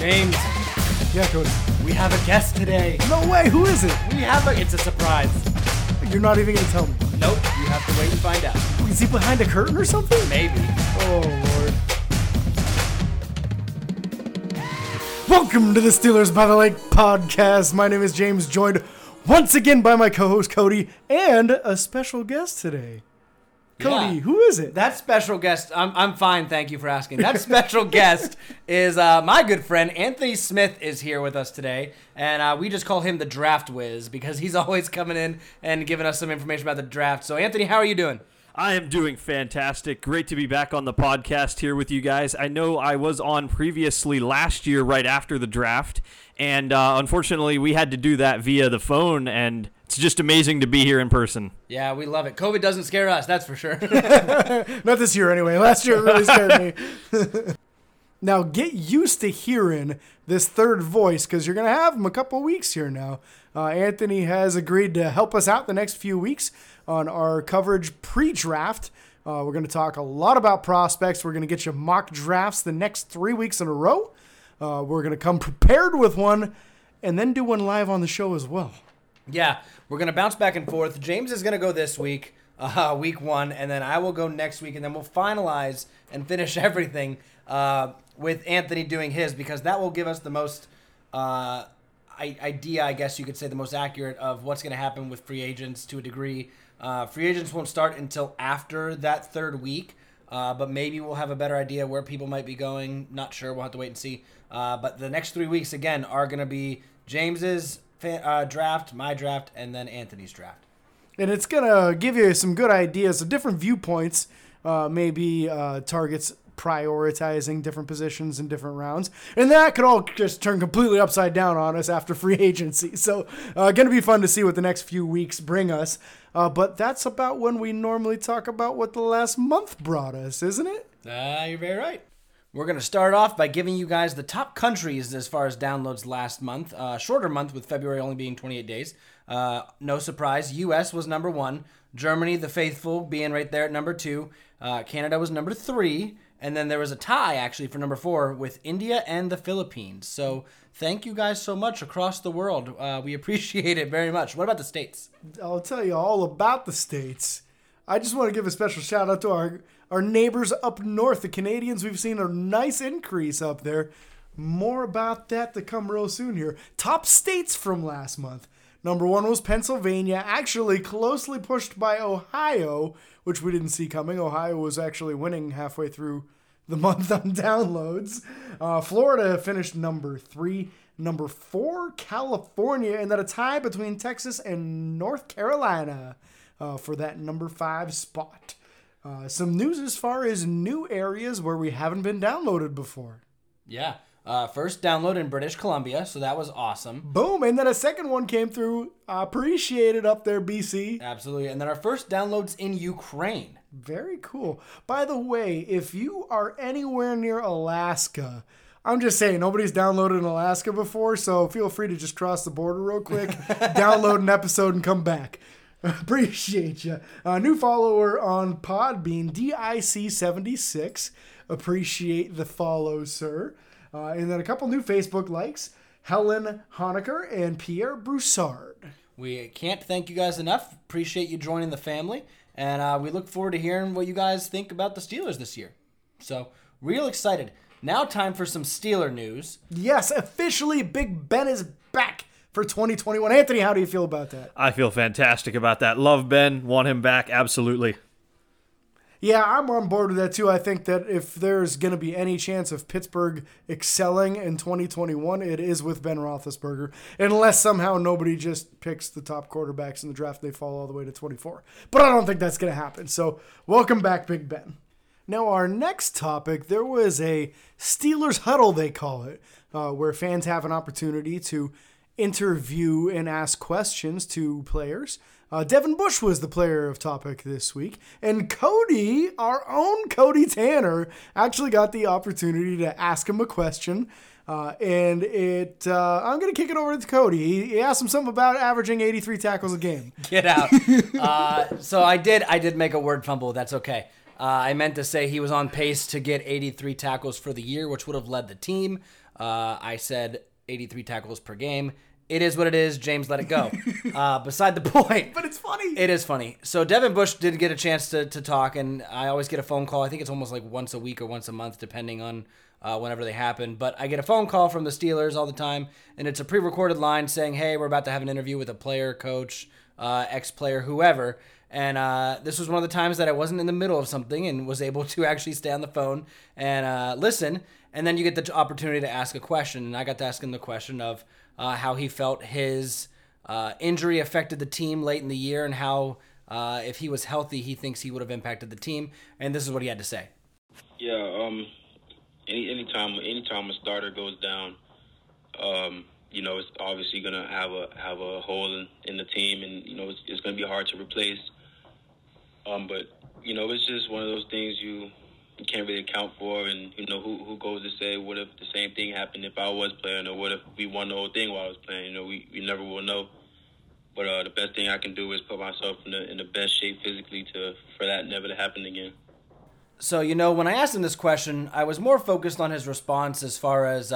James, Yeah, Cody. we have a guest today. No way, who is it? It's a surprise. You're not even gonna tell me. Nope, you have to wait and find out. Is he behind a curtain or something? Maybe. Oh, Lord. Welcome to the Steelers by the Lake podcast. My name is James, joined once again by my co-host Cody and a special guest today. Cody, Yeah. who is it? That special guest, I'm fine, thank you for asking. That special guest is my good friend Anthony Smith is here with us today, and we just call him the Draft Whiz because he's always coming in and giving us some information about the draft. So Anthony, how are you doing? I am doing fantastic. Great to be back on the podcast here with you guys. I know I was on previously last year right after the draft, and unfortunately we had to do that via the phone, and it's just amazing to be here in person. Yeah, we love it. COVID doesn't scare us, that's for sure. Not this year anyway. Last year it really scared me. Now get used to hearing this third voice because you're going to have him a couple weeks here now. Anthony has agreed to help us out the next few weeks on our coverage pre-draft. We're going to talk a lot about prospects. We're going to get you mock drafts the next 3 weeks in a row. We're going to come prepared with one and then do one live on the show as well. Yeah, we're going to bounce back and forth. James is going to go this week, week one, and then I will go next week, and then we'll finalize and finish everything with Anthony doing his, because that will give us the most idea, I guess you could say, the most accurate of what's going to happen with free agents to a degree. Free agents won't start until after that third week, but maybe we'll have a better idea where people might be going. Not sure. We'll have to wait and see. But the next 3 weeks, again, are going to be James's draft, my draft, and then Anthony's draft. And it's going to give you some good ideas of different viewpoints, maybe targets prioritizing different positions in different rounds. And that could all just turn completely upside down on us after free agency. So going to be fun to see what the next few weeks bring us. But that's about when we normally talk about what the last month brought us, isn't it? You're very right. We're going to start off by giving you guys the top countries as far as downloads last month. Shorter month with February only being 28 days. No surprise, U.S. was number 1. Germany, the faithful, being right there at number 2. Canada was number 3. And then there was a tie, actually, for number 4 with India and the Philippines. So thank you guys so much across the world. We appreciate it very much. What about the States? I'll tell you all about the States. I just want to give a special shout out to our neighbors up north, the Canadians. We've seen a nice increase up there. More about that to come real soon here. Top states from last month. Number 1 was Pennsylvania, actually closely pushed by Ohio, which we didn't see coming. Ohio was actually winning halfway through the month on downloads. Florida finished number 3. Number 4, California, and then a tie between Texas and North Carolina for that number 5 spot. Some news as far as new areas where we haven't been downloaded before. Yeah. First download in British Columbia, so that was awesome. Boom, and then a second one came through. Appreciate it up there, BC. Absolutely. And then our first downloads in Ukraine. Very cool. By the way, if you are anywhere near Alaska, I'm just saying, nobody's downloaded in Alaska before, so feel free to just cross the border real quick, download an episode, and come back. Appreciate you. New follower on Podbean, DIC76. Appreciate the follow, sir. And then a couple new Facebook likes, Helen Honecker and Pierre Broussard. We can't thank you guys enough. Appreciate you joining the family. And we look forward to hearing what you guys think about the Steelers this year. So, real excited. Now time for some Steeler news. Yes, officially Big Ben is back for 2021. Anthony, how do you feel about that? I feel fantastic about that. Love Ben. Want him back. Absolutely. Yeah, I'm on board with that too. I think that if there's going to be any chance of Pittsburgh excelling in 2021, it is with Ben Roethlisberger, unless somehow nobody just picks the top quarterbacks in the draft and they fall all the way to 24. But I don't think that's going to happen. So welcome back, Big Ben. Now, our next topic, there was a Steelers huddle, they call it, where fans have an opportunity to interview and ask questions to players. Devin Bush was the player of topic this week, and Cody, our own Cody Tanner, actually got the opportunity to ask him a question. I'm going to kick it over to Cody. He asked him something about averaging 83 tackles a game. Get out. So I did make a word fumble. That's okay. I meant to say he was on pace to get 83 tackles for the year, which would have led the team. I said 83 tackles per game. It is what it is. James, let it go. Beside the point. But it's funny. It is funny. So Devin Bush did get a chance to talk, and I always get a phone call. I think it's almost like once a week or once a month, depending on whenever they happen. But I get a phone call from the Steelers all the time, and it's a pre-recorded line saying, hey, we're about to have an interview with a player, coach, ex-player, whoever. And this was one of the times that I wasn't in the middle of something and was able to actually stay on the phone and listen. And then you get the opportunity to ask a question. And I got to ask him the question of how he felt his injury affected the team late in the year and how, if he was healthy, he thinks he would have impacted the team. And this is what he had to say. Yeah, anytime a starter goes down, it's obviously gonna have a hole in the team, and it's gonna be hard to replace. But it's just one of those things you can't really account for, and who goes to say what if the same thing happened if I was playing, or what if we won the whole thing while I was playing? We never will know. But the best thing I can do is put myself in the best shape physically for that never to happen again. So, when I asked him this question, I was more focused on his response as far as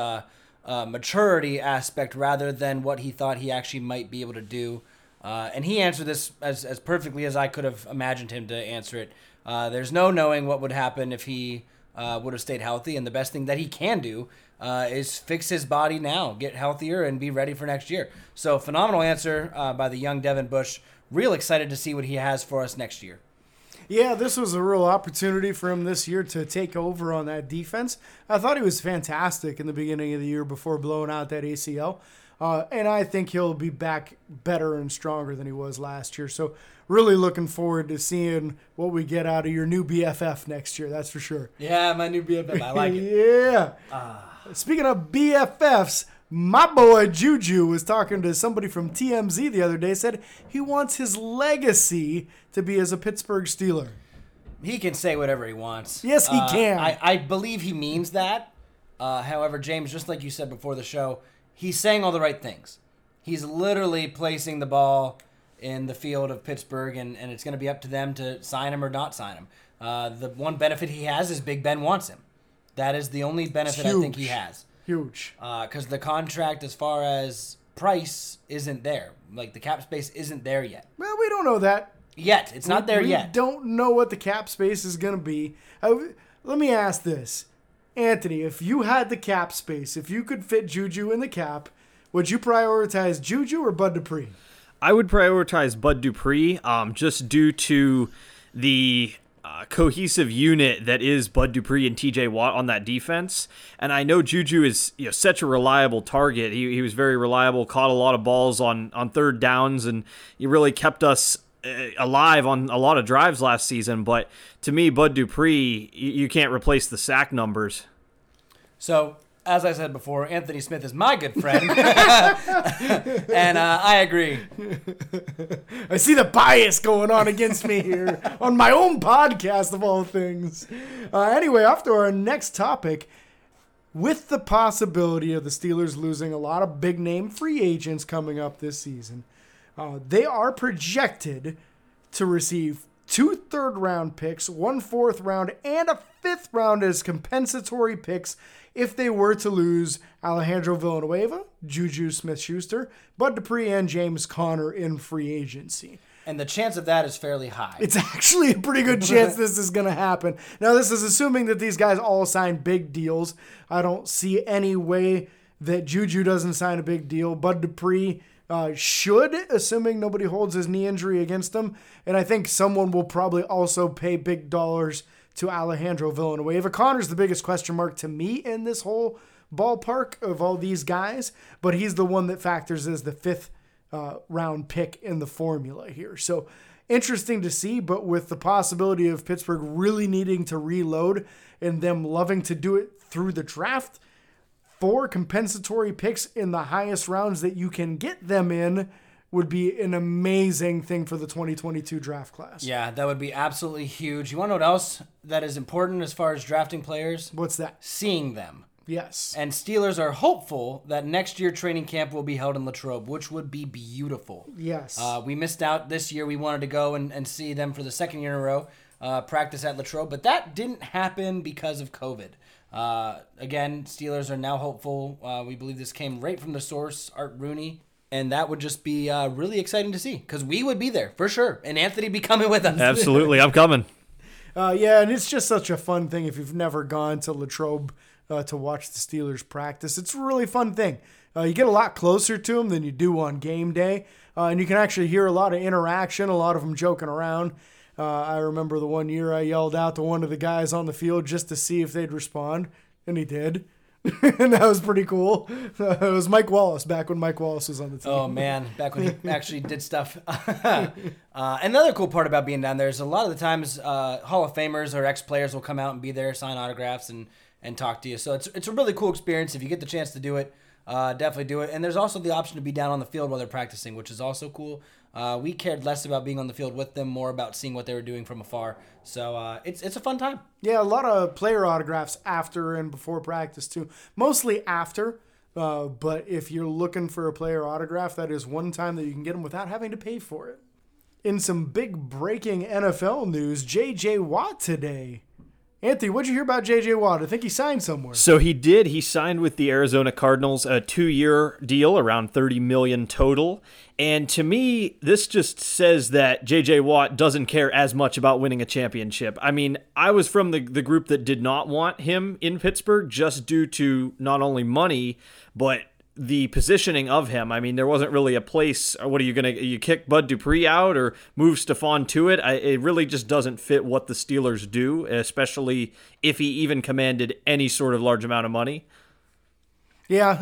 maturity aspect rather than what he thought he actually might be able to do. And he answered this as perfectly as I could have imagined him to answer it. There's no knowing what would happen if he would have stayed healthy, and the best thing that he can do is fix his body now, get healthier, and be ready for next year. So, phenomenal answer by the young Devin Bush. Real excited to see what he has for us next year. Yeah, this was a real opportunity for him this year to take over on that defense. I thought he was fantastic in the beginning of the year before blowing out that ACL. And I think he'll be back better and stronger than he was last year. So really looking forward to seeing what we get out of your new BFF next year. That's for sure. Yeah, my new BFF. I like it. Yeah. Speaking of BFFs, my boy Juju was talking to somebody from TMZ the other day, said he wants his legacy to be as a Pittsburgh Steeler. He can say whatever he wants. Yes, he can. I believe he means that. However, James, just like you said before the show, he's saying all the right things. He's literally placing the ball in the field of Pittsburgh, and it's going to be up to them to sign him or not sign him. The one benefit he has is Big Ben wants him. That is the only benefit I think he has. Huge. Because the contract, as far as price, isn't there. Like, the cap space isn't there yet. Well, we don't know that. Yet. It's not there yet. We don't know what the cap space is going to be. Let me ask this. Anthony, if you had the cap space, if you could fit Juju in the cap, would you prioritize Juju or Bud Dupree? I would prioritize Bud Dupree just due to the cohesive unit that is Bud Dupree and TJ Watt on that defense. And I know Juju is such a reliable target. He was very reliable, caught a lot of balls on third downs, and he really kept us alive on a lot of drives last season. But to me, Bud Dupree, you can't replace the sack numbers. So, as I said before, Anthony Smith is my good friend. And I agree. I see the bias going on against me here on my own podcast of all things. Anyway, off to our next topic. With the possibility of the Steelers losing a lot of big-name free agents coming up this season, they are projected to receive 2 third-round picks, 1 fourth-round, and a 5th round as compensatory picks if they were to lose Alejandro Villanueva, Juju Smith-Schuster, Bud Dupree, and James Conner in free agency. And the chance of that is fairly high. It's actually a pretty good chance this is going to happen. Now, this is assuming that these guys all sign big deals. I don't see any way that Juju doesn't sign a big deal. Bud Dupree should, assuming nobody holds his knee injury against him. And I think someone will probably also pay big dollars to Alejandro Villanueva. Connor's the biggest question mark to me in this whole ballpark of all these guys, but he's the one that factors as the 5th round pick in the formula here. So interesting to see, but with the possibility of Pittsburgh really needing to reload and them loving to do it through the draft, 4 compensatory picks in the highest rounds that you can get them in would be an amazing thing for the 2022 draft class. Yeah, that would be absolutely huge. You want to know what else that is important as far as drafting players? What's that? Seeing them. Yes. And Steelers are hopeful that next year training camp will be held in Latrobe, which would be beautiful. Yes. We missed out this year. We wanted to go and see them for the second year in a row. practice at Latrobe, but that didn't happen because of COVID. Again, Steelers are now hopeful. We believe this came right from the source, Art Rooney, and that would just be really exciting to see because we would be there for sure, and Anthony be coming with us. Absolutely, I'm coming. Yeah, and it's just such a fun thing if you've never gone to Latrobe to watch the Steelers practice. It's a really fun thing. You get a lot closer to them than you do on game day, and you can actually hear a lot of interaction, a lot of them joking around. I remember the one year I yelled out to one of the guys on the field just to see if they'd respond, and he did. And that was pretty cool. It was Mike Wallace back when Mike Wallace was on the team. Oh, man, back when he actually did stuff. Another cool part about being down there is a lot of the times Hall of Famers or ex-players will come out and be there, sign autographs, and talk to you. So it's a really cool experience. If you get the chance to do it, definitely do it. And there's also the option to be down on the field while they're practicing, which is also cool. We cared less about being on the field with them, more about seeing what they were doing from afar. So it's a fun time. Yeah, a lot of player autographs after and before practice too. Mostly after, but if you're looking for a player autograph, that is one time that you can get them without having to pay for it. In some big breaking NFL news, J.J. Watt today. Anthony, what'd you hear about J.J. Watt? I think he signed somewhere. So he did. He signed with the Arizona Cardinals, a 2-year deal, around $30 million total. And to me, this just says that J.J. Watt doesn't care as much about winning a championship. I mean, I was from the group that did not want him in Pittsburgh just due to not only money, but the positioning of him. I mean, there wasn't really a place. What are you going to, you kick Bud Dupree out or move Stephon Tuitt? It really just doesn't fit what the Steelers do, especially if he even commanded any sort of large amount of money. Yeah,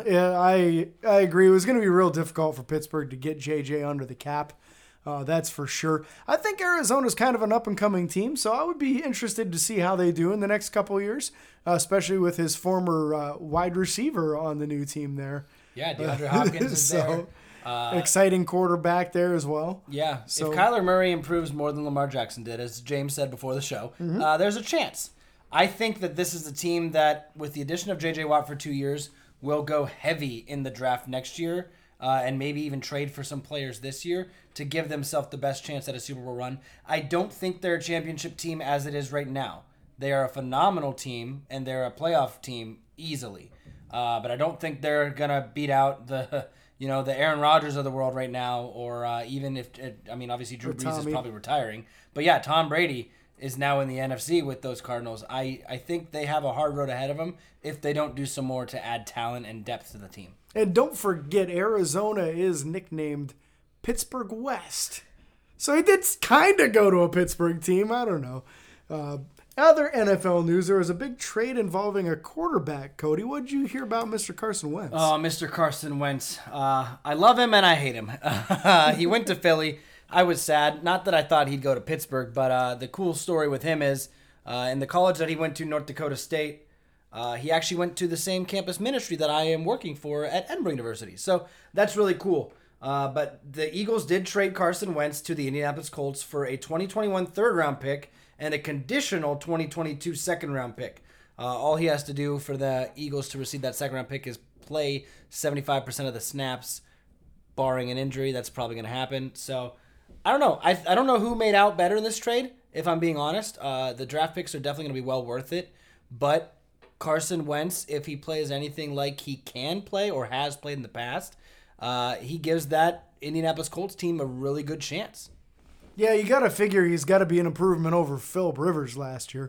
I agree. It was going to be real difficult for Pittsburgh to get JJ under the cap. That's for sure. I think Arizona's kind of an up-and-coming team, so I would be interested to see how they do in the next couple of years, especially with his former wide receiver on the new team there. Yeah, DeAndre Hopkins is there. Exciting quarterback there as well. Yeah, so, if Kyler Murray improves more than Lamar Jackson did, as James said before the show, there's a chance. I think that this is a team that, with the addition of J.J. Watt for 2 years, will go heavy in the draft next year and maybe even trade for some players this year to give themselves the best chance at a Super Bowl run. I don't think they're a championship team as it is right now. They are a phenomenal team, and they're a playoff team easily. But I don't think they're going to beat out the Aaron Rodgers of the world right now, or even if, obviously Drew Brees is probably retiring. But yeah, Tom Brady is now in the NFC with those Cardinals. I think they have a hard road ahead of them if they don't do some more to add talent and depth to the team. And don't forget, Arizona is nicknamed Pittsburgh West. So he did kind of go to a Pittsburgh team. I don't know. Other NFL news, there was a big trade involving a quarterback. Cody, what did you hear about Mr. Carson Wentz? Oh, Mr. Carson Wentz. I love him and I hate him. He went to Philly. I was sad. Not that I thought he'd go to Pittsburgh, but the cool story with him is in the college that he went to, North Dakota State, he actually went to the same campus ministry that I am working for at Edinburgh University. So that's really cool. But the Eagles did trade Carson Wentz to the Indianapolis Colts for a 2021 third-round pick and a conditional 2022 second-round pick. All he has to do for the Eagles to receive that second-round pick is play 75% of the snaps, barring an injury. That's probably going to happen. So I don't know. I don't know who made out better in this trade, if I'm being honest. The draft picks are definitely going to be well worth it. But Carson Wentz, if he plays anything like he can play or has played in the past, he gives that Indianapolis Colts team a really good chance. Yeah, you got to figure he's got to be an improvement over Phillip Rivers last year.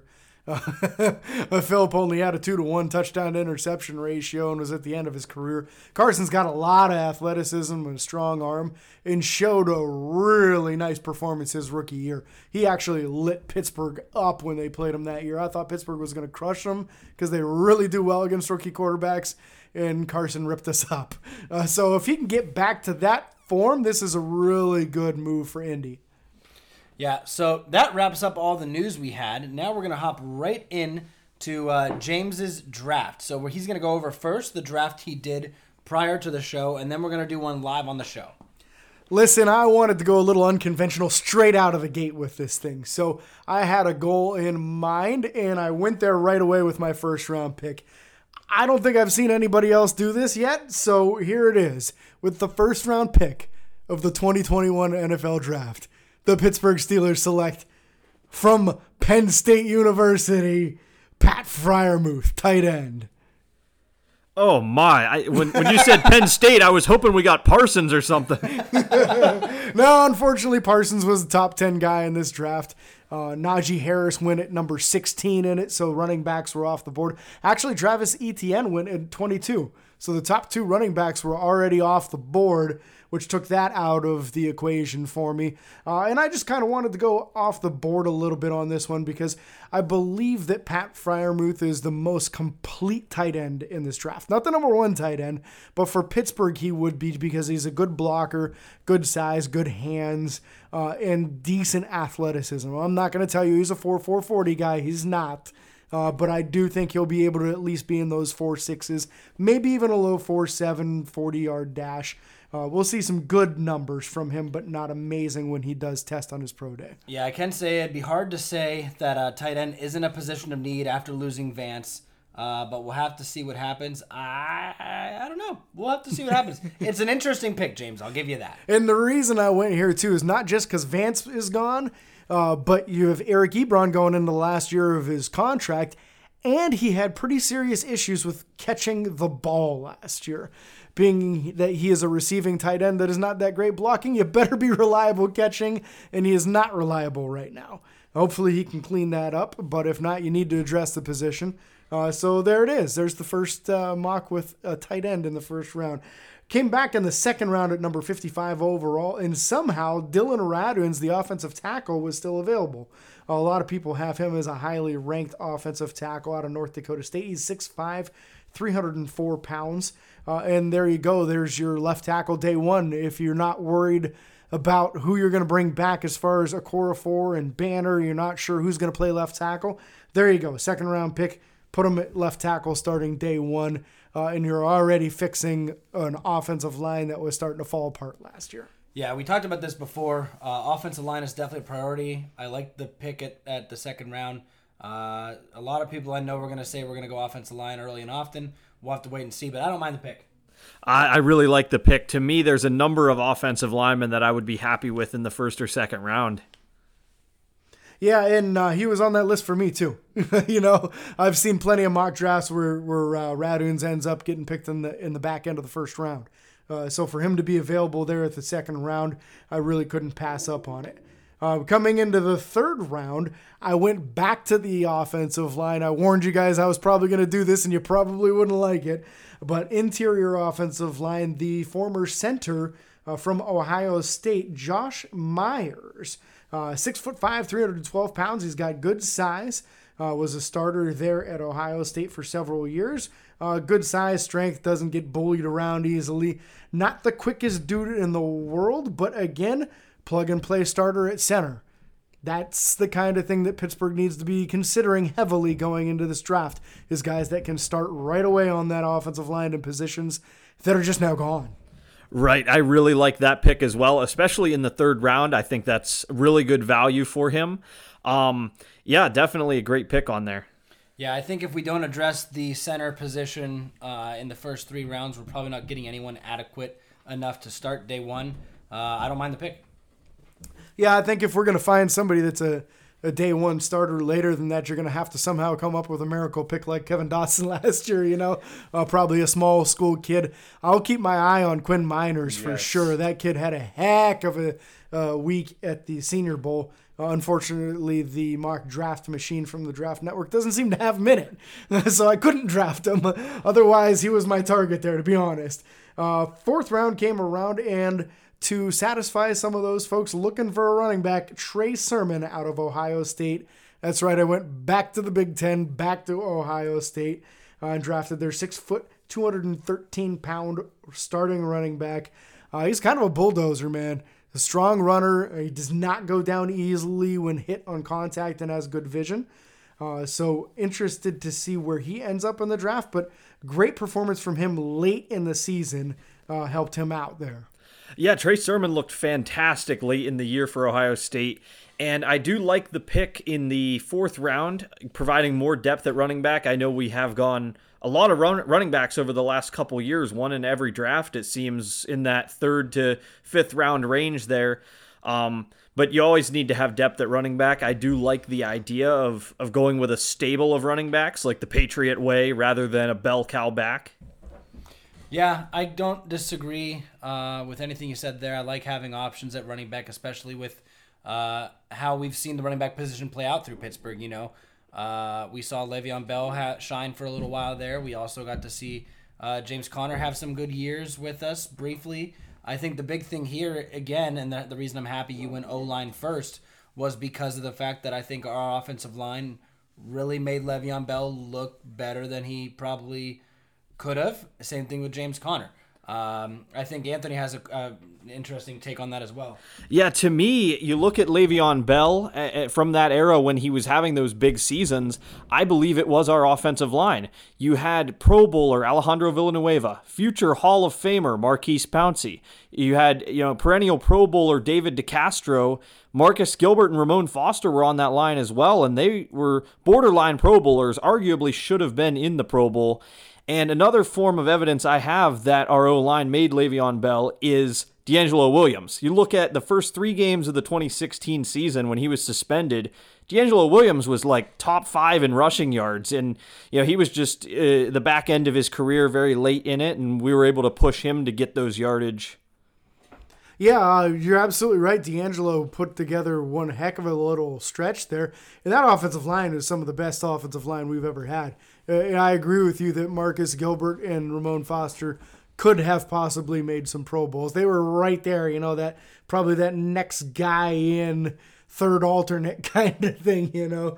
Phillip only had a 2-to-1 touchdown to interception ratio and was at the end of his career. Carson's got a lot of athleticism and a strong arm and showed a really nice performance his rookie year. He actually lit Pittsburgh up when they played him that year. I thought Pittsburgh was going to crush them because they really do well against rookie quarterbacks, and Carson ripped us up. So if he can get back to that form, this is a really good move for Indy. Yeah, so that wraps up all the news we had. Now we're going to hop right in to James's draft. So he's going to go over first the draft he did prior to the show, and then we're going to do one live on the show. Listen, I wanted to go a little unconventional straight out of the gate with this thing. So I had a goal in mind, and I went there right away with my first-round pick. I don't think I've seen anybody else do this yet, so here it is. With the first-round pick of the 2021 NFL Draft, the Pittsburgh Steelers select from Penn State University, Pat Freiermuth, tight end. Oh my! When you said Penn State, I was hoping we got Parsons or something. No, unfortunately, Parsons was the top 10 guy in this draft. Najee Harris went at number 16 in it, so running backs were off the board. Actually, Travis Etienne went at 22, so the top 2 running backs were already off the board, which took that out of the equation for me. And I just kind of wanted to go off the board a little bit on this one because I believe that Pat Freiermuth is the most complete tight end in this draft. Not the number 1 tight end, but for Pittsburgh he would be because he's a good blocker, good size, good hands, and decent athleticism. I'm not going to tell you he's a 4.40 guy. He's not. But I do think he'll be able to at least be in those 4.6s, maybe even a low 4.7 40-yard dash. We'll see some good numbers from him, but not amazing when he does test on his pro day. Yeah, I can say it'd be hard to say that tight end isn't a position of need after losing Vance, but we'll have to see what happens. I don't know. We'll have to see what happens. It's an interesting pick, James. I'll give you that. And the reason I went here, too, is not just because Vance is gone, but you have Eric Ebron going into the last year of his contract, and he had pretty serious issues with catching the ball last year. Being that he is a receiving tight end that is not that great blocking, you better be reliable catching, and he is not reliable right now. Hopefully he can clean that up, but if not, you need to address the position. So there it is. There's the first mock with a tight end in the first round. Came back in the second round at number 55 overall, and somehow Dylan Raduns, the offensive tackle, was still available. A lot of people have him as a highly ranked offensive tackle out of North Dakota State. He's 6'5", 304 pounds. And there you go. There's your left tackle day one. If you're not worried about who you're going to bring back as far as Okorafor and Banner, you're not sure who's going to play left tackle, there you go. Second round pick. Put him at left tackle starting day one. And you're already fixing an offensive line that was starting to fall apart last year. Yeah, we talked about this before. Offensive line is definitely a priority. I like the pick at the second round. A lot of people I know are going to say we're going to go offensive line early and often. We'll have to wait and see, but I don't mind the pick. I really like the pick. To me, there's a number of offensive linemen that I would be happy with in the first or second round. Yeah, and he was on that list for me too. You know, I've seen plenty of mock drafts where Raduns ends up getting picked in the back end of the first round. So for him to be available there at the second round, I really couldn't pass up on it. Coming into the third round, I went back to the offensive line. I warned you guys I was probably going to do this, and you probably wouldn't like it. But interior offensive line, the former center from Ohio State, Josh Myers, 6'5", 312 pounds. He's got good size. Was a starter there at Ohio State for several years. Good size, strength, doesn't get bullied around easily. Not the quickest dude in the world, but again, plug-and-play starter at center. That's the kind of thing that Pittsburgh needs to be considering heavily going into this draft, is guys that can start right away on that offensive line in positions that are just now gone. Right. I really like that pick as well, especially in the third round. I think that's really good value for him. Yeah, definitely a great pick on there. Yeah, I think if we don't address the center position in the first 3 rounds, we're probably not getting anyone adequate enough to start day one. I don't mind the pick. Yeah, I think if we're going to find somebody that's a day one starter later than that, you're going to have to somehow come up with a miracle pick like Kevin Dotson last year, you know, probably a small school kid. I'll keep my eye on Quinn Miners for sure. That kid had a heck of a week at the Senior Bowl. Unfortunately, the mock draft machine from the Draft Network doesn't seem to have him in it, so I couldn't draft him. Otherwise, he was my target there, to be honest. Fourth round came around, and to satisfy some of those folks looking for a running back, Trey Sermon out of Ohio State. That's right, I went back to the Big Ten, back to Ohio State, and drafted their 6 foot, 213-pound starting running back. He's kind of a bulldozer, man. A strong runner. He does not go down easily when hit on contact and has good vision. So interested to see where he ends up in the draft, but great performance from him late in the season helped him out there. Yeah, Trey Sermon looked fantastic late in the year for Ohio State, and I do like the pick in the fourth round, providing more depth at running back. I know we have gone a lot of running backs over the last couple years, one in every draft, it seems, in that 3rd to 5th round range there. but you always need to have depth at running back. I do like the idea of going with a stable of running backs, like the Patriot way, rather than a bell cow back. Yeah, I don't disagree with anything you said there. I like having options at running back, especially with how we've seen the running back position play out through Pittsburgh. We saw Le'Veon Bell shine for a little while there. We also got to see James Conner have some good years with us briefly. I think the big thing here, again, and the reason I'm happy you went O-line first, was because of the fact that I think our offensive line really made Le'Veon Bell look better than he probably could have. Same thing with James Conner. I think Anthony has an interesting take on that as well. Yeah, to me, you look at Le'Veon Bell from that era when he was having those big seasons, I believe it was our offensive line. You had Pro Bowler Alejandro Villanueva, future Hall of Famer Marquise Pouncey. You had perennial Pro Bowler David DeCastro. Marcus Gilbert and Ramon Foster were on that line as well, and they were borderline Pro Bowlers, arguably should have been in the Pro Bowl. And another form of evidence I have that our O-line made Le'Veon Bell is DeAngelo Williams. You look at the first 3 games of the 2016 season when he was suspended, DeAngelo Williams was like top 5 in rushing yards. And, he was just the back end of his career, very late in it, and we were able to push him to get those yardage. Yeah, you're absolutely right. DeAngelo put together one heck of a little stretch there. And that offensive line is some of the best offensive line we've ever had. And I agree with you that Marcus Gilbert and Ramon Foster could have possibly made some Pro Bowls. They were right there, that probably that next guy in, third alternate kind of thing,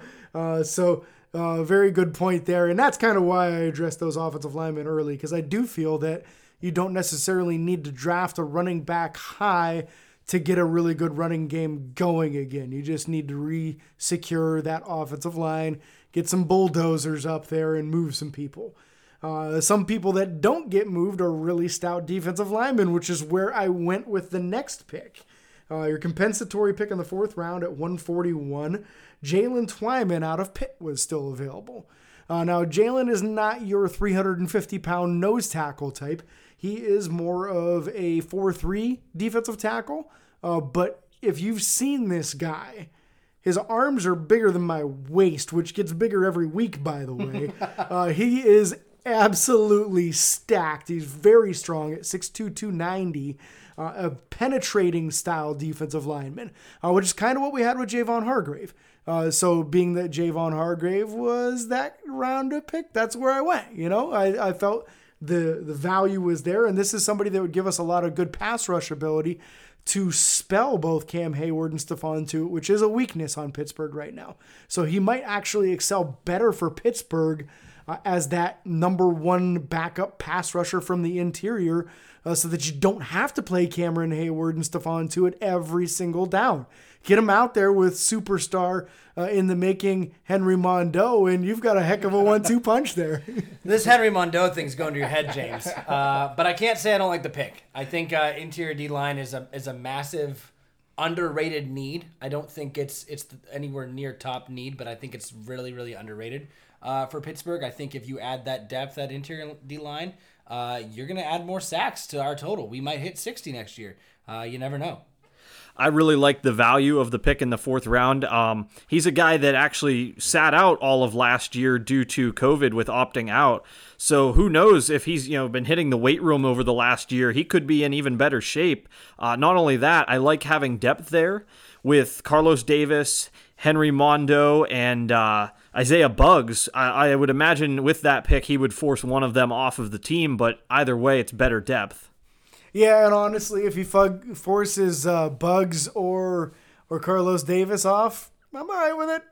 So very good point there. And that's kind of why I addressed those offensive linemen early, because I do feel that you don't necessarily need to draft a running back high to get a really good running game going again. You just need to re-secure that offensive line, get some bulldozers up there, and move some people. Some people that don't get moved are really stout defensive linemen, which is where I went with the next pick. Your compensatory pick in the 4th round at 141, Jalen Twyman out of Pitt was still available. Now, Jalen is not your 350-pound nose tackle type. He is more of a 4-3 defensive tackle. But if you've seen this guy, his arms are bigger than my waist, which gets bigger every week, by the way. He is absolutely stacked. He's very strong at 6'2", 290. A penetrating style defensive lineman, which is kind of what we had with Javon Hargrave. So being that Javon Hargrave was that round of pick, that's where I went. I felt the value was there, and this is somebody that would give us a lot of good pass rush ability to spell both Cam Hayward and Stephon Tuitt, which is a weakness on Pittsburgh right now. So he might actually excel better for Pittsburgh as that number 1 backup pass rusher from the interior, so that you don't have to play Cameron Hayward and Stephon Tuitt every single down. Get him out there with superstar in the making Henry Mondeau, and you've got a heck of a 1-2 punch there. This Henry Mondeau thing's going to your head, James. But I can't say I don't like the pick. I think interior D-line is a massive underrated need. I don't think it's anywhere near top need, but I think it's really, really underrated for Pittsburgh. I think if you add that depth at interior D-line, you're going to add more sacks to our total. We might hit 60 next year. You never know. I really like the value of the pick in the 4th round. He's a guy that actually sat out all of last year due to COVID with opting out. So who knows if he's been hitting the weight room over the last year. He could be in even better shape. Not only that, I like having depth there with Carlos Davis, Henry Mondeau, and Isaiah Buggs. I would imagine with that pick he would force one of them off of the team, but either way it's better depth. Yeah, and honestly, if he forces Buggs or Carlos Davis off, I'm all right with it.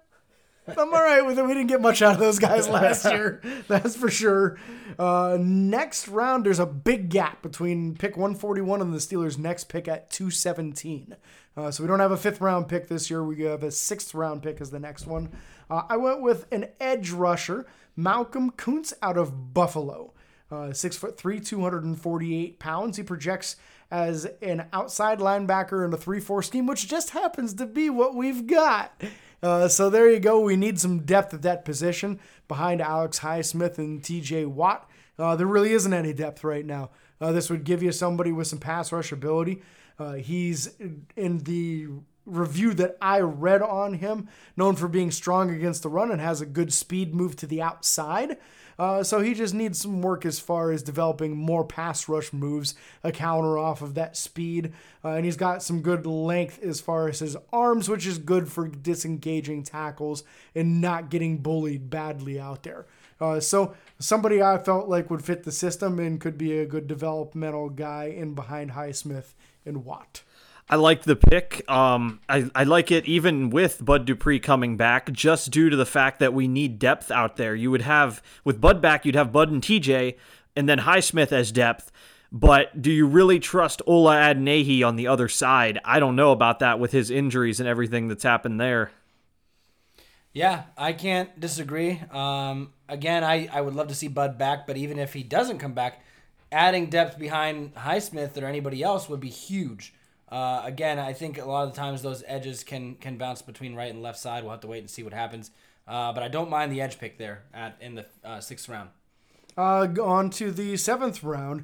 We didn't get much out of those guys last year, that's for sure. Next round, there's a big gap between pick 141 and the Steelers' next pick at 217. So we don't have a 5th round pick this year. We have a 6th round pick as the next one. I went with an edge rusher, Malcolm Kuntz out of Buffalo. 6'3", 248 pounds. He projects as an outside linebacker in a 3-4 scheme, which just happens to be what we've got. So there you go. We need some depth at that position behind Alex Highsmith and TJ Watt. There really isn't any depth right now. This would give you somebody with some pass rush ability. He's in the review that I read on him, known for being strong against the run and has a good speed move to the outside. So he just needs some work as far as developing more pass rush moves, a counter off of that speed. And he's got some good length as far as his arms, which is good for disengaging tackles and not getting bullied badly out there. So somebody I felt like would fit the system and could be a good developmental guy in behind Highsmith and Watt. I like the pick. I like it even with Bud Dupree coming back, just due to the fact that we need depth out there. You would have, with Bud back, you'd have Bud and TJ, and then Highsmith as depth. But do you really trust Ola Adnehi on the other side? I don't know about that with his injuries and everything that's happened there. Yeah, I can't disagree. Again, I would love to see Bud back, but even if he doesn't come back, adding depth behind Highsmith or anybody else would be huge. Again, I think a lot of the times those edges can bounce between right and left side. We'll have to wait and see what happens. But I don't mind the edge pick there in the 6th round. On to the 7th round.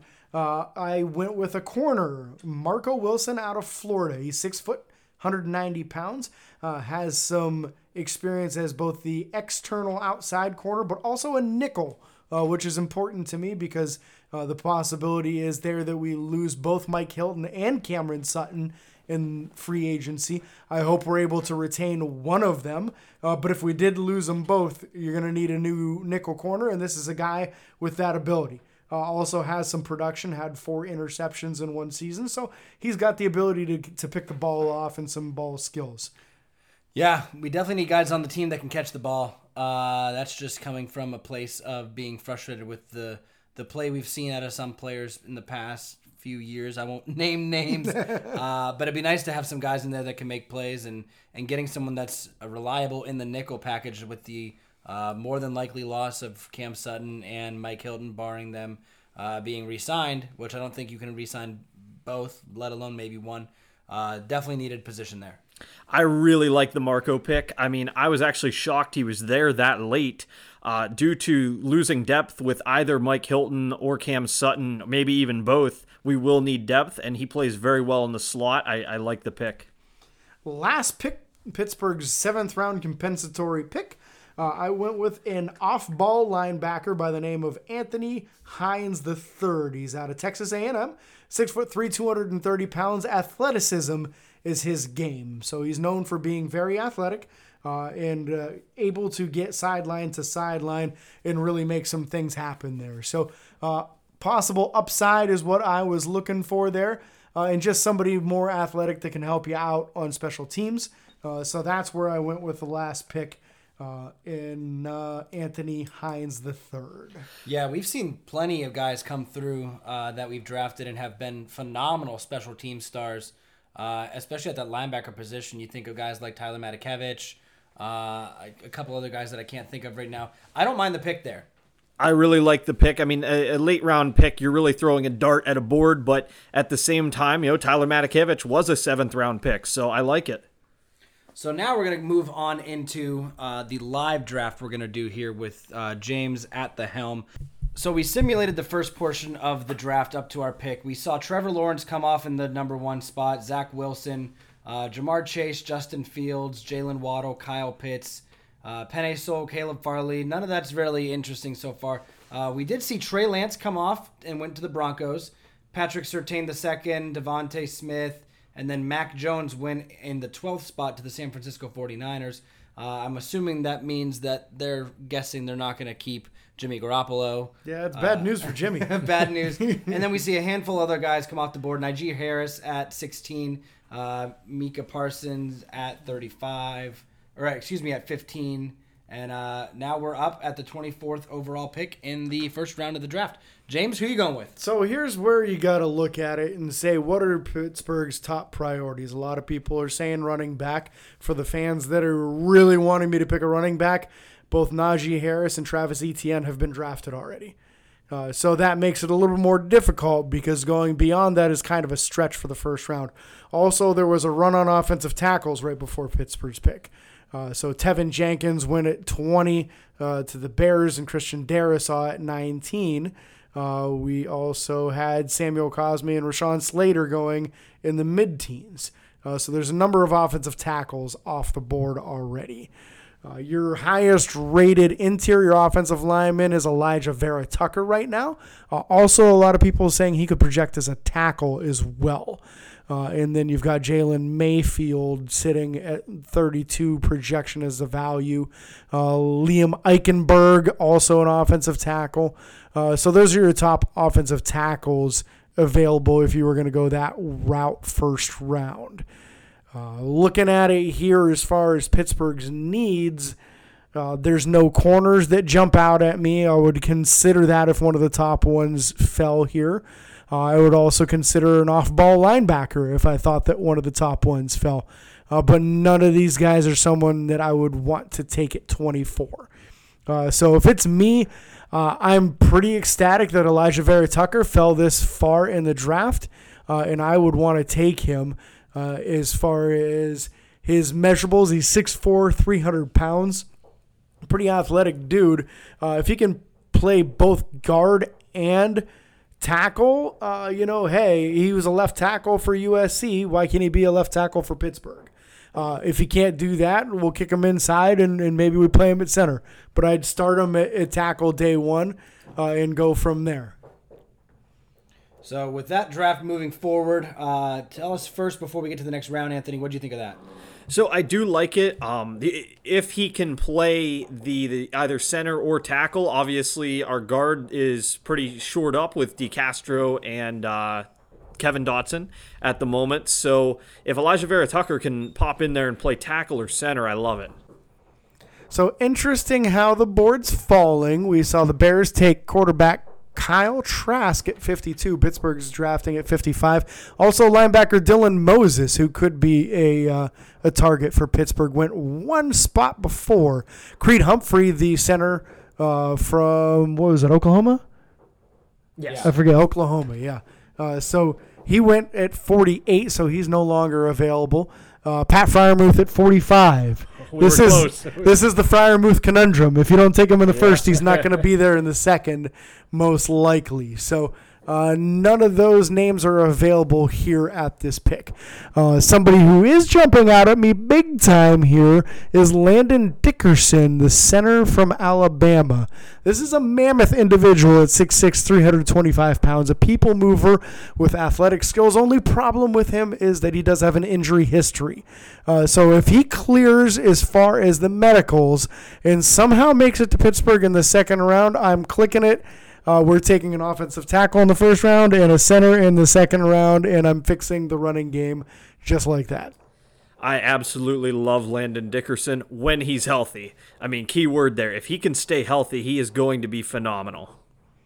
I went with a corner, Marco Wilson out of Florida. He's 6 foot, 190 pounds, has some experience as both the external outside corner, but also a nickel, which is important to me because the possibility is there that we lose both Mike Hilton and Cameron Sutton in free agency. I hope we're able to retain one of them. But if we did lose them both, you're going to need a new nickel corner, and this is a guy with that ability. Also has some production, had 4 interceptions in one season, so he's got the ability to pick the ball off and some ball skills. Yeah, we definitely need guys on the team that can catch the ball. That's just coming from a place of being frustrated with the play we've seen out of some players in the past few years. I won't name names, but it'd be nice to have some guys in there that can make plays and getting someone that's reliable in the nickel package with the more than likely loss of Cam Sutton and Mike Hilton, barring them being re-signed, which I don't think you can re-sign both, let alone maybe one. Definitely needed position there. I really like the Marco pick. I mean, I was actually shocked he was there that late due to losing depth with either Mike Hilton or Cam Sutton, maybe even both. We will need depth, and he plays very well in the slot. I like the pick. Last pick, Pittsburgh's 7th round compensatory pick. I went with an off-ball linebacker by the name of Anthony Hines III. He's out of Texas A&M, 6'3", 230 pounds. Athleticism is his game. So he's known for being very athletic and able to get sideline to sideline and really make some things happen there. So possible upside is what I was looking for there, and just somebody more athletic that can help you out on special teams. So that's where I went with the last pick. In Anthony Hines III. Yeah, we've seen plenty of guys come through that we've drafted and have been phenomenal special team stars, especially at that linebacker position. You think of guys like Tyler Matakevich, a couple other guys that I can't think of right now. I don't mind the pick there. I really like the pick. I mean, a late round pick, you're really throwing a dart at a board, but at the same time, Tyler Matakevich was a 7th round pick, so I like it. So now we're going to move on into the live draft we're going to do here with James at the helm. So we simulated the first portion of the draft up to our pick. We saw Trevor Lawrence come off in the number 1 spot, Zach Wilson, Jamar Chase, Justin Fields, Jalen Waddle, Kyle Pitts, Penei Sewell, Caleb Farley. None of that's really interesting so far. We did see Trey Lance come off and went to the Broncos. Patrick Surtain II, Devontae Smith, and then Mac Jones went in the 12th spot to the San Francisco 49ers. I'm assuming that means that they're guessing they're not going to keep Jimmy Garoppolo. Yeah, it's bad news for Jimmy. Bad news. And then we see a handful of other guys come off the board. Najee Harris at 16, Micah Parsons at 35, at 15. And now we're up at the 24th overall pick in the first round of the draft. James, who are you going with? So here's where you got to look at it and say, what are Pittsburgh's top priorities? A lot of people are saying running back. For the fans that are really wanting me to pick a running back, both Najee Harris and Travis Etienne have been drafted already. So that makes it a little more difficult because going beyond that is kind of a stretch for the first round. Also, there was a run on offensive tackles right before Pittsburgh's pick. So Tevin Jenkins went at 20 to the Bears and Christian Darrisaw at 19. We also had Samuel Cosme and Rashawn Slater going in the mid-teens. So there's a number of offensive tackles off the board already. Your highest rated interior offensive lineman is Elijah Vera Tucker right now. Also, a lot of people saying he could project as a tackle as well. And then you've got Jalen Mayfield sitting at 32 projection as the value. Liam Eichenberg, also an offensive tackle. So those are your top offensive tackles available if you were going to go that route first round. Looking at it here as far as Pittsburgh's needs, there's no corners that jump out at me. I would consider that if one of the top ones fell here. I would also consider an off-ball linebacker if I thought that one of the top ones fell. But none of these guys are someone that I would want to take at 24. So if it's me, I'm pretty ecstatic that Elijah Vera Tucker fell this far in the draft, and I would want to take him. As far as his measurables, he's 6'4", 300 pounds. Pretty athletic dude. If he can play both guard and tackle, hey, he was a left tackle for USC. Why can't he be a left tackle for Pittsburgh? If he can't do that, we'll kick him inside and maybe we play him at center. But I'd start him at tackle day one and go from there. So with that draft moving forward, tell us first before we get to the next round, Anthony, what do you think of that? So I do like it. If he can play the either center or tackle, obviously our guard is pretty shored up with DeCastro and Kevin Dotson at the moment. So if Elijah Vera Tucker can pop in there and play tackle or center, I love it. So interesting how the board's falling. We saw the Bears take quarterback Kyle Trask at 52. Pittsburgh's drafting at 55. Also, linebacker Dylan Moses, who could be a target for Pittsburgh, went one spot before. Creed Humphrey, the center from, Oklahoma? Yes. I forget, Oklahoma, yeah. So he went at 48, so he's no longer available. Pat Freiermuth at 45. This is the Freiermuth conundrum. If you don't take him in the first, he's not going to be there in the second, most likely. So none of those names are available here at this pick. Somebody who is jumping out at me big time here is Landon Dickerson, the center from Alabama. This is a mammoth individual at 6'6", 325 pounds, a people mover with athletic skills. Only problem with him is that he does have an injury history. So if he clears as far as the medicals and somehow makes it to Pittsburgh in the second round, I'm clicking it. We're taking an offensive tackle in the first round and a center in the second round, and I'm fixing the running game just like that. I absolutely love Landon Dickerson when he's healthy. I mean, key word there. If he can stay healthy, he is going to be phenomenal.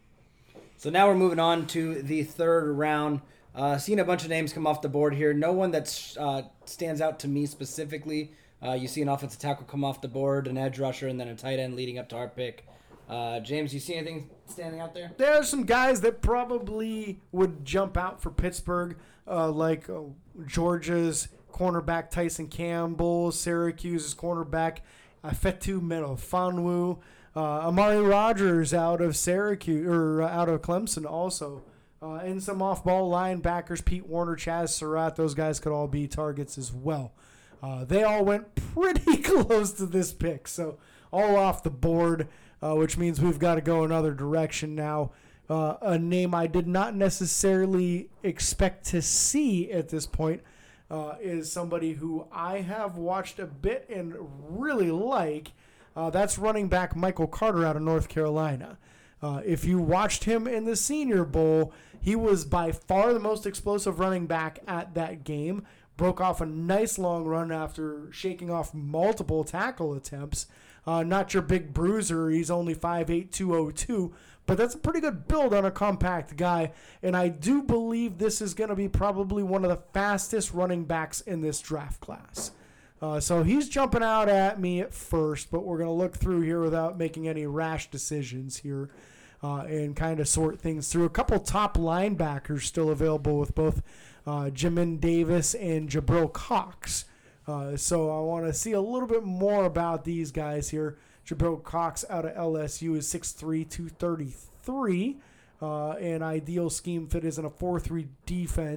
So now we're moving on to the third round. Seeing a bunch of names come off the board here. No one that stands out to me specifically. You see an offensive tackle come off the board, an edge rusher, and then a tight end leading up to our pick. James, you see anything standing out there? There's some guys that probably would jump out for Pittsburgh, like Georgia's cornerback Tyson Campbell, Syracuse's cornerback Fetu Melifonwu, Amari Rogers out of Syracuse or out of Clemson also, and some off-ball linebackers Pete Warner, Chaz Surratt. Those guys could all be targets as well. They all went pretty close to this pick, so all off the board. Which means we've got to go another direction now. A name I did not necessarily expect to see at this point is somebody who I have watched a bit and really like. That's running back Michael Carter out of North Carolina. If you watched him in the Senior Bowl, he was by far the most explosive running back at that game. Broke off a nice long run after shaking off multiple tackle attempts. Not your big bruiser. He's only 5'8", 202. But that's a pretty good build on a compact guy. And I do believe this is going to be probably one of the fastest running backs in this draft class. So he's jumping out at me at first, but we're going to look through here without making any rash decisions here and kind of sort things through. A couple top linebackers still available with both Jamin Davis and Jabril Cox. So I want to see a little bit more about these guys here. Jabril Cox out of LSU is 6'3", 233. An ideal scheme fit is in a 4-3 defense.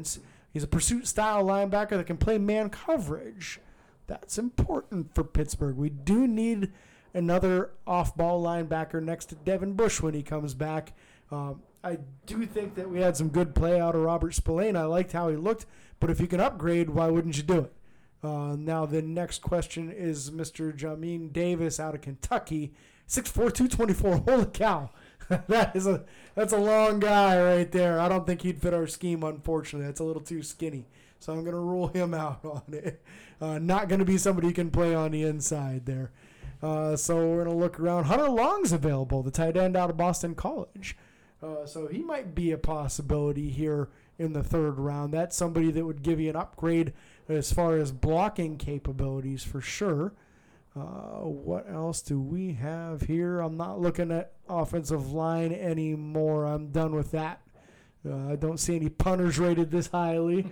He's a pursuit style linebacker that can play man coverage. That's important for Pittsburgh. We do need another off-ball linebacker next to Devin Bush when he comes back. I do think that we had some good play out of Robert Spillane. I liked how he looked, but if you can upgrade, why wouldn't you do it? Now the next question is Mr. Jamin Davis out of Kentucky, 6'4", 224. Holy cow. That's a long guy right there. I don't think he'd fit our scheme, unfortunately. That's a little too skinny. So I'm going to rule him out on it. Not going to be somebody who can play on the inside there. So we're going to look around. Hunter Long's available, the tight end out of Boston College. So he might be a possibility here in the third round. That's somebody that would give you an upgrade as far as blocking capabilities for sure. What else do we have here? I'm not looking at offensive line anymore. I'm done with that. I don't see any punters rated this highly.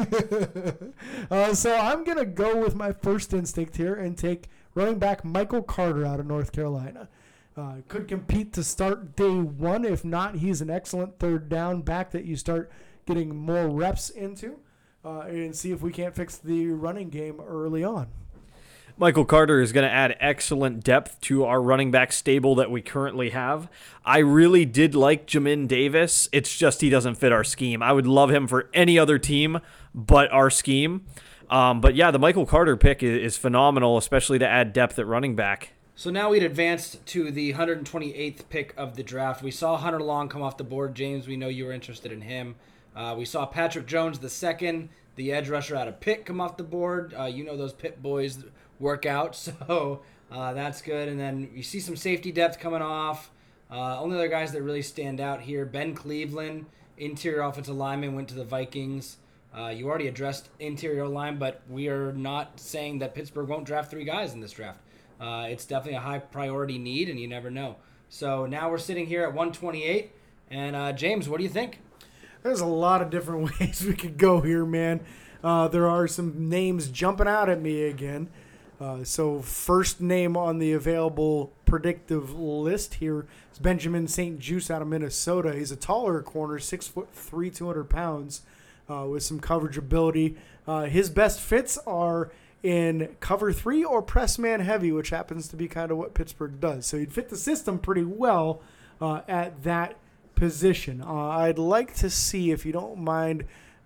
So I'm going to go with my first instinct here and take running back Michael Carter out of North Carolina. Could compete to start day one. If not, he's an excellent third down back that you start getting more reps into and see if we can't fix the running game early on. Michael Carter is going to add excellent depth to our running back stable that we currently have. I really did like Jamin Davis. It's just he doesn't fit our scheme. I would love him for any other team but our scheme. But yeah, the Michael Carter pick is phenomenal, especially to add depth at running back. So now we'd advanced to the 128th pick of the draft. We saw Hunter Long come off the board. James, we know you were interested in him. We saw Patrick Jones the edge rusher out of Pitt, come off the board. You know those Pitt boys work out, so that's good. And then you see some safety depth coming off. Only other guys that really stand out here, Ben Cleveland, interior offensive lineman, went to the Vikings. You already addressed interior line, but we are not saying that Pittsburgh won't draft 3 guys in this draft. It's definitely a high priority need, and you never know. So now we're sitting here at 128. And James, what do you think? There's a lot of different ways we could go here, man. There are some names jumping out at me again. So first name on the available predictive list here is Benjamin St. Juste out of Minnesota. He's a taller corner, 6'3", 200 pounds, with some coverage ability. His best fits are in cover 3 or press man heavy, which happens to be kind of what Pittsburgh does. So he'd fit the system pretty well at that position. I'd like to see, if you don't mind,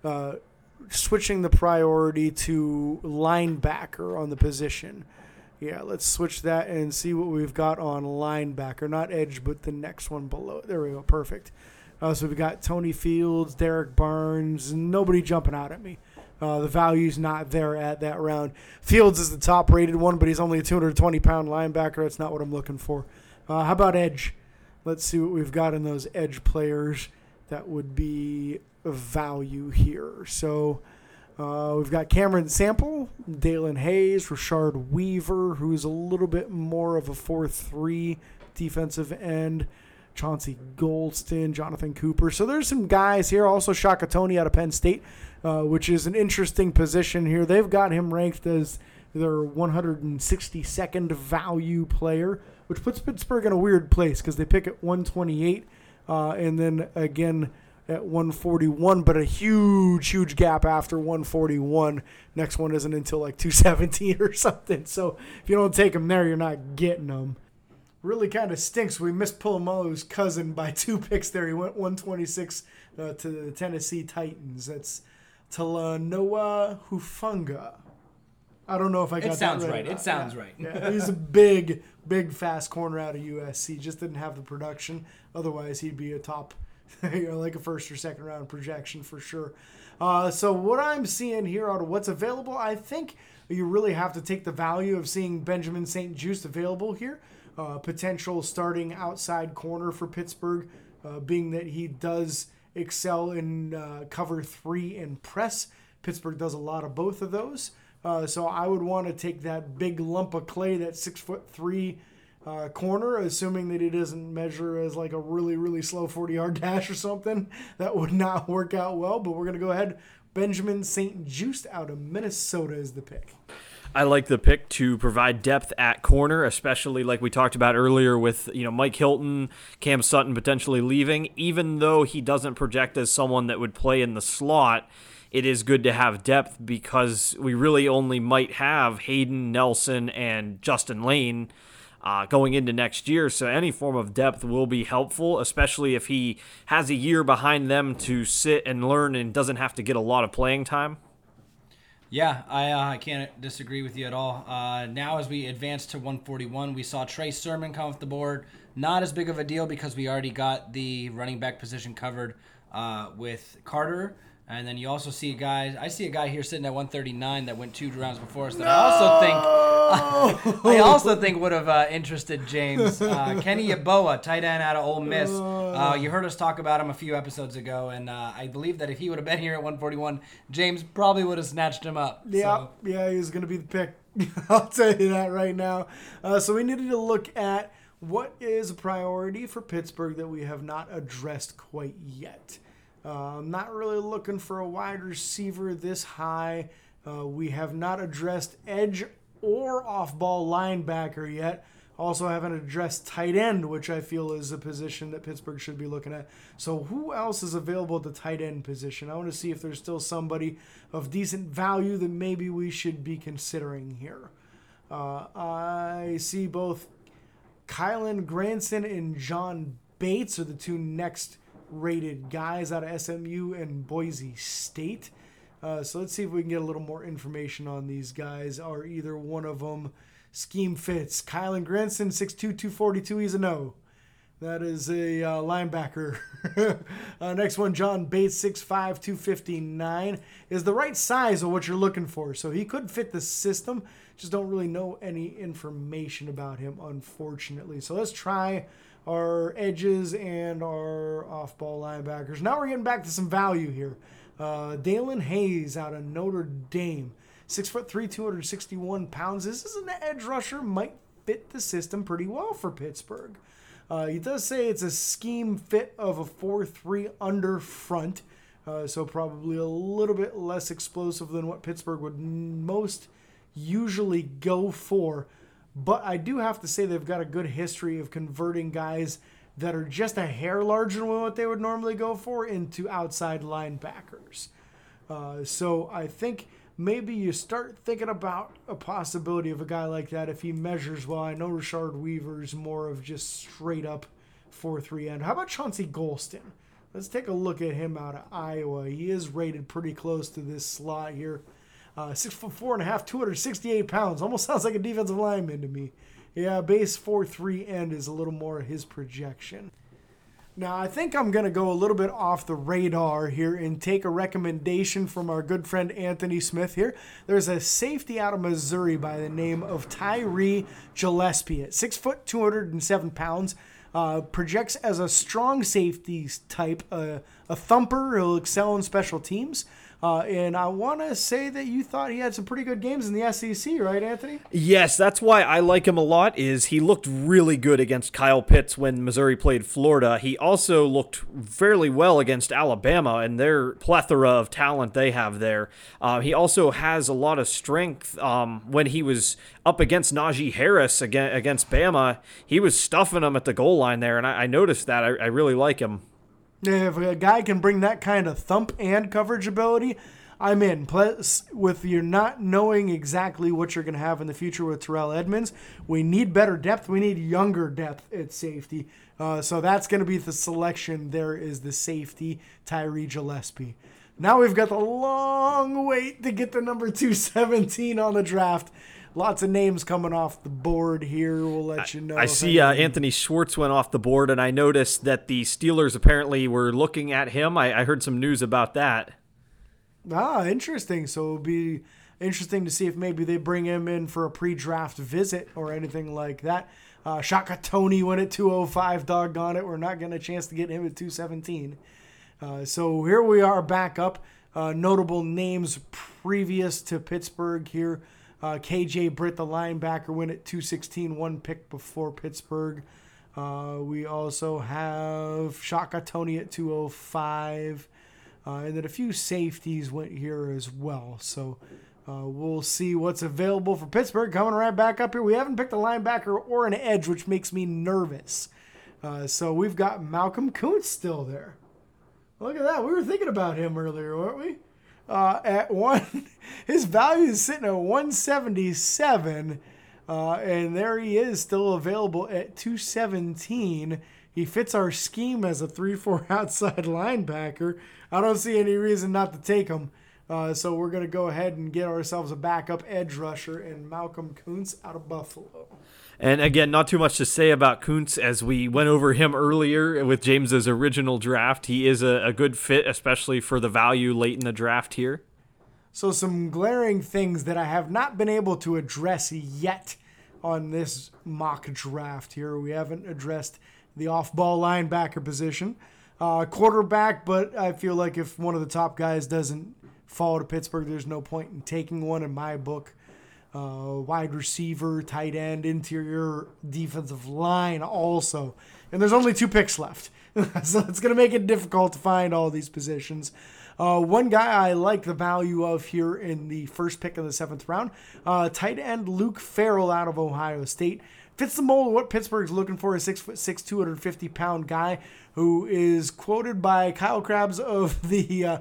switching the priority to linebacker on the position. Yeah, let's switch that and see what we've got on linebacker. Not edge, but the next one below. There we go. Perfect. So we've got Tony Fields, Derek Barnes, nobody jumping out at me. The value's not there at that round. Fields is the top-rated one, but he's only a 220-pound linebacker. That's not what I'm looking for. How about edge? Let's see what we've got in those edge players that would be of value here. So we've got Cameron Sample, Dalen Hayes, Rashard Weaver, who's a little bit more of a 4-3 defensive end, Chauncey Goldston, Jonathan Cooper. So there's some guys here. Also Shaka Toney out of Penn State, which is an interesting position here. They've got him ranked as their 162nd value player, which puts Pittsburgh in a weird place because they pick at 128 and then again at 141, but a huge gap after 141. Next one isn't until like 217 or something. So if you don't take them there, you're not getting them. Really kind of stinks. We missed Polamalu's cousin by 2 picks there. He went 126 to the Tennessee Titans. That's Talanoa Hufanga. I don't know if I got that right. It sounds right. Yeah, he's a big, fast corner out of USC. Just didn't have the production. Otherwise, he'd be a top, like a first or second round projection for sure. So what I'm seeing here out of what's available, I think you really have to take the value of seeing Benjamin St. Juste available here. Potential starting outside corner for Pittsburgh, being that he does excel in cover 3 and press. Pittsburgh does a lot of both of those. So I would want to take that big lump of clay, that 6'3" corner, assuming that he doesn't measure as like a really slow 40-yard dash or something. That would not work out well, but we're going to go ahead. Benjamin St. Juste out of Minnesota is the pick. I like the pick to provide depth at corner, especially like we talked about earlier with Mike Hilton, Cam Sutton potentially leaving. Even though he doesn't project as someone that would play in the slot, it is good to have depth because we really only might have Hayden, Nelson, and Justin Lane going into next year. So any form of depth will be helpful, especially if he has a year behind them to sit and learn and doesn't have to get a lot of playing time. Yeah, I can't disagree with you at all. Now as we advance to 141, we saw Trey Sermon come off the board. Not as big of a deal because we already got the running back position covered with Carter. And then you also see I see a guy here sitting at 139 that went 2 rounds before us that I also think would have interested James. Kenny Yeboah, tight end out of Ole Miss. You heard us talk about him a few episodes ago, and I believe that if he would have been here at 141, James probably would have snatched him up. Yeah, he was going to be the pick. I'll tell you that right now. So we needed to look at what is a priority for Pittsburgh that we have not addressed quite yet. I'm not really looking for a wide receiver this high. We have not addressed edge or off-ball linebacker yet. Also haven't addressed tight end, which I feel is a position that Pittsburgh should be looking at. So who else is available at the tight end position? I want to see if there's still somebody of decent value that maybe we should be considering here. I see both Kylan Granson and John Bates are the 2 next rated guys out of SMU and Boise State. So let's see if we can get a little more information on these guys. Are either one of them scheme fits? Kylan Granson, 6'2", 242, he's a no. That is a linebacker. Next one, John Bates, 6'5", 259, is the right size of what you're looking for. So he could fit the system. Just don't really know any information about him, unfortunately. So let's try our edges and our off-ball linebackers. Now we're getting back to some value here. Dalen Hayes out of Notre Dame, 6'3", 261 pounds. This is an edge rusher, might fit the system pretty well for Pittsburgh. He does say it's a scheme fit of a 4-3 under front, so probably a little bit less explosive than what Pittsburgh would most usually go for. But I do have to say they've got a good history of converting guys that are just a hair larger than what they would normally go for into outside linebackers. So I think maybe you start thinking about a possibility of a guy like that if he measures well. I know Rashard Weaver's more of just straight up 4-3 end. How about Chauncey Golston? Let's take a look at him out of Iowa. He is rated pretty close to this slot here. 6'4.5", 268 pounds. Almost sounds like a defensive lineman to me. Yeah, base 4-3 end is a little more his projection. Now, I think I'm going to go a little bit off the radar here and take a recommendation from our good friend Anthony Smith here. There's a safety out of Missouri by the name of Tyree Gillespie at 6 foot, 207 pounds. Projects as a strong safety type, a thumper. He'll excel in special teams. And I want to say that you thought he had some pretty good games in the SEC, right, Anthony? Yes, that's why I like him a lot, is he looked really good against Kyle Pitts when Missouri played Florida. He also looked fairly well against Alabama and their plethora of talent they have there. He also has a lot of strength. When he was up against Najee Harris against Bama, he was stuffing him at the goal line there, and I noticed that. I really like him. If a guy can bring that kind of thump and coverage ability, I'm in. Plus, with you not knowing exactly what you're going to have in the future with Terrell Edmonds, we need better depth. We need younger depth at safety. So that's going to be the selection. There is the safety, Tyree Gillespie. Now we've got the long wait to get to number 217 on the draft. Lots of names coming off the board here. We'll let you know. I see Anthony Schwartz went off the board, and I noticed that the Steelers apparently were looking at him. I heard some news about that. Interesting. So it'll be interesting to see if maybe they bring him in for a pre-draft visit or anything like that. Shaka Tony went at 205. Doggone it. We're not getting a chance to get him at 217. So here we are back up. Notable names previous to Pittsburgh here. KJ Britt, the linebacker, went at 216, one pick before Pittsburgh. We also have Shaka Tony at 205. And then a few safeties went here as well. So we'll see what's available for Pittsburgh. Coming right back up here. We haven't picked a linebacker or an edge, which makes me nervous. So we've got Malcolm Kuntz still there. Look at that. We were thinking about him earlier, weren't we? at one. His value is sitting at 177, and there he is, still available at 217. He fits our scheme as a 3-4 outside linebacker. I don't see any reason not to take him. So we're going to go ahead and get ourselves a backup edge rusher in Malcolm Kuntz out of Buffalo. And again, not too much to say about Kuntz as we went over him earlier with James's original draft. He is a good fit, especially for the value late in the draft here. So some glaring things that I have not been able to address yet on this mock draft here. We haven't addressed the off-ball linebacker position. Quarterback, but I feel like if one of the top guys doesn't fall to Pittsburgh, there's no point in taking one in my book. Wide receiver, tight end, interior, defensive line also. And there's only 2 picks left. So it's going to make it difficult to find all these positions. One guy I like the value of here in the first pick in the 7th round, tight end Luke Farrell out of Ohio State. Fits the mold of what Pittsburgh's looking for, a 6'6", 250-pound guy who is quoted by Kyle Krabs of the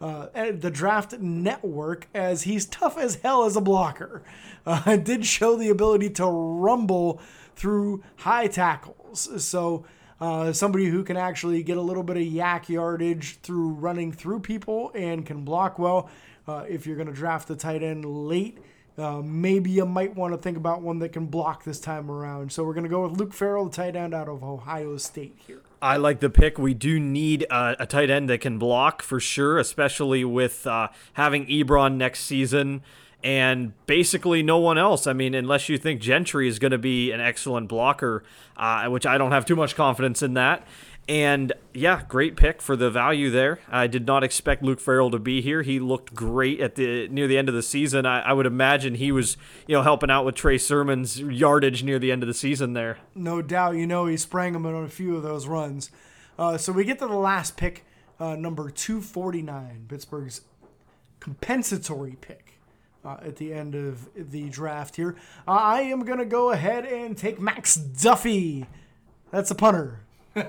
Draft Network as he's tough as hell as a blocker. Did show the ability to rumble through high tackles. So somebody who can actually get a little bit of yak yardage through running through people and can block well. If you're going to draft the tight end late, maybe you might want to think about one that can block this time around. So we're going to go with Luke Farrell, the tight end out of Ohio State here. I like the pick. We do need a tight end that can block for sure, especially with having Ebron next season and basically no one else. I mean, unless you think Gentry is going to be an excellent blocker, which I don't have too much confidence in that. And yeah, great pick for the value there. I did not expect Luke Farrell to be here. He looked great at near the end of the season. I would imagine he was, helping out with Trey Sermon's yardage near the end of the season there. No doubt, he sprang him on a few of those runs. So we get to the last pick, number 249, Pittsburgh's compensatory pick at the end of the draft here. I am going to go ahead and take Max Duffy. That's a punter.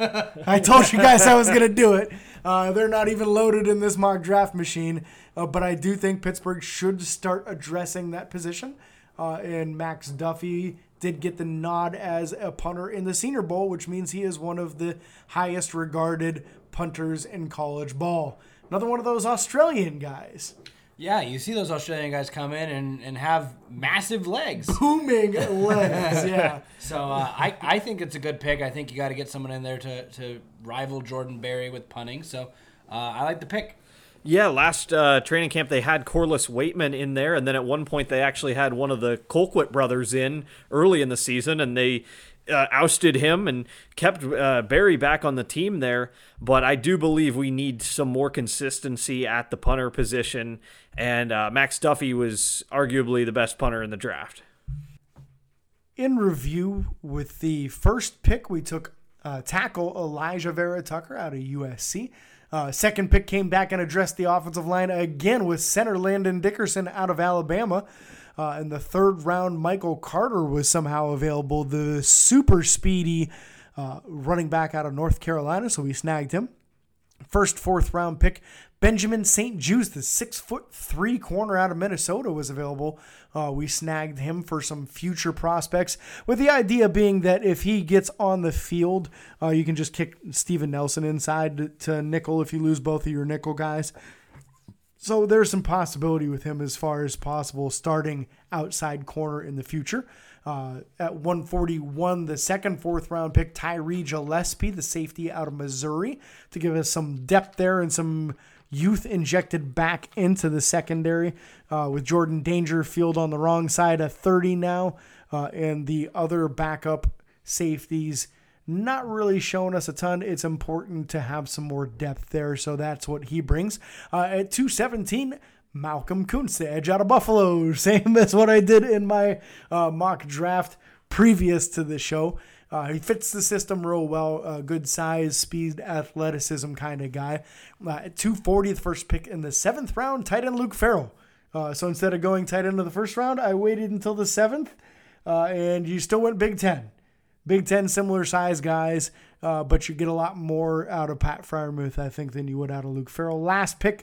I told you guys I was going to do it. They're not even loaded in this mock draft machine, but I do think Pittsburgh should start addressing that position. And Max Duffy did get the nod as a punter in the Senior Bowl, which means he is one of the highest regarded punters in college ball. Another one of those Australian guys. Yeah, you see those Australian guys come in and have massive legs. Booming legs, yeah. So I think it's a good pick. I think you got to get someone in there to rival Jordan Berry with punting. So I like the pick. Yeah, last training camp they had Corliss Waitman in there, and then at one point they actually had one of the Colquitt brothers in early in the season, and they ousted him and kept Berry back on the team there. But I do believe we need some more consistency at the punter position, and Max Duffy was arguably the best punter in the draft. In review, with the first pick, we took tackle Elijah Vera Tucker out of USC. Second pick came back and addressed the offensive line again with center Landon Dickerson out of Alabama. In the third round, Michael Carter was somehow available, the super speedy running back out of North Carolina, so we snagged him. First, fourth round pick, Benjamin St. Juste, the 6'3" corner out of Minnesota, was available. We snagged him for some future prospects, with the idea being that if he gets on the field, you can just kick Steven Nelson inside to nickel if you lose both of your nickel guys. So there's some possibility with him as far as possible starting outside corner in the future. At 141, the second fourth round pick, Tyree Gillespie, the safety out of Missouri, to give us some depth there and some youth injected back into the secondary, with Jordan Dangerfield on the wrong side at 30 now, and the other backup safeties not really showing us a ton. It's important to have some more depth there, so that's what he brings. At 217, Malcolm Kuntz, the edge out of Buffalo, same as what I did in my mock draft previous to the show. He fits the system real well, good size, speed, athleticism kind of guy. At 240, the first pick in the 7th round, tight end Luke Farrell. So instead of going tight end of the first round, I waited until the 7th, and you still went Big Ten. Big Ten, similar size guys, but you get a lot more out of Pat Freiermuth, I think, than you would out of Luke Farrell. Last pick,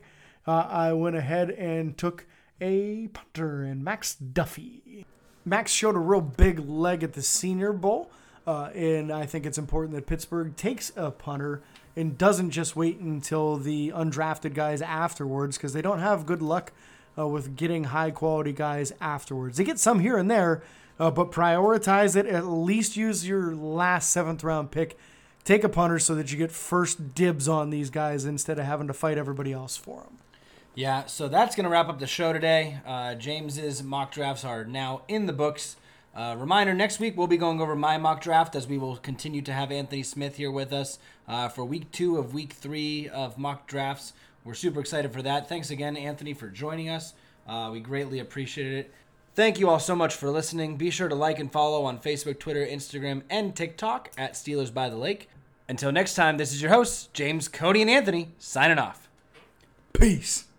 I went ahead and took a punter in Max Duffy. Max showed a real big leg at the Senior Bowl, and I think it's important that Pittsburgh takes a punter and doesn't just wait until the undrafted guys afterwards, because they don't have good luck with getting high-quality guys afterwards. They get some here and there, but prioritize it. At least use your last seventh-round pick. Take a punter so that you get first dibs on these guys instead of having to fight everybody else for them. Yeah, so that's going to wrap up the show today. James's mock drafts are now in the books. Reminder, next week we'll be going over my mock draft, as we will continue to have Anthony Smith here with us for week 2 of week 3 of mock drafts. We're super excited for that. Thanks again, Anthony, for joining us. We greatly appreciate it. Thank you all so much for listening. Be sure to like and follow on Facebook, Twitter, Instagram, and TikTok at Steelers by the Lake. Until next time, this is your host, James, Cody, and Anthony, signing off. Peace.